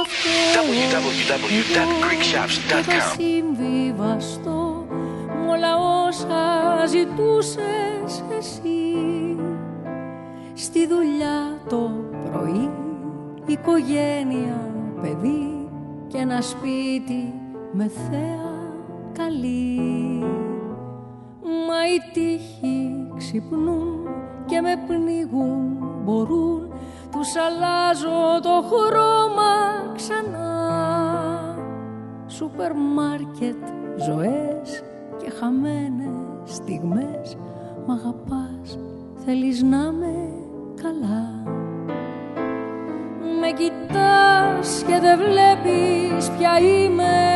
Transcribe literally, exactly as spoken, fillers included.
ντάμπλιου ντάμπλιου ντάμπλιου τελεία greek shops τελεία com. Συμβιβαστώ μ' όλα όσα ζητούσες εσύ. Στη δουλειά το πρωί, οικογένεια, παιδί και ένα σπίτι με θέα καλή. Μα οι τύχοι ξυπνούν και με πνίγουν, μπορούν, τους αλλάζω το χρώμα ξανά. Σούπερ μάρκετ, ζωές και χαμένες στιγμές. Μ' αγαπάς, θέλεις να με καλά. Με κοιτάς και δεν βλέπεις ποια είμαι.